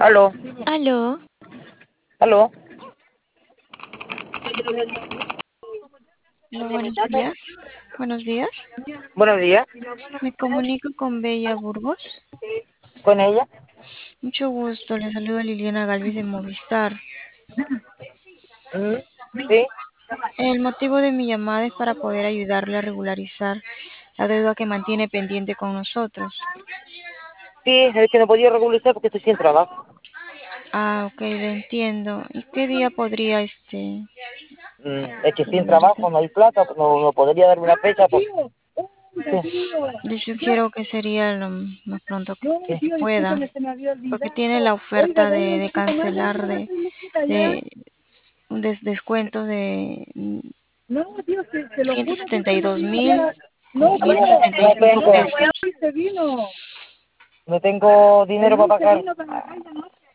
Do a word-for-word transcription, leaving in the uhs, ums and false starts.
Aló, Aló, aló. hola, buenos días. Buenos días. Buenos días. Me comunico con Bella Burgos. ¿Con ella? Mucho gusto, le saludo Liliana Galvis de Movistar. Mm, sí, El motivo de mi llamada es para poder ayudarle a regularizar la deuda que mantiene pendiente con nosotros. sí, es que no podía regularizar porque estoy sin trabajo. Ah, ok, le entiendo. ¿Y qué día podría este Mm, es que sin regularizar? trabajo no hay plata, no, no podría darme una fecha. Porque... Sí, Le sugiero que sería lo más pronto sí. que pueda, porque tiene la oferta de, de cancelar de, de un des- descuento de mm, ciento setenta y dos mil con ciento setenta y No cinco tengo, pesos. no tengo dinero para pagar.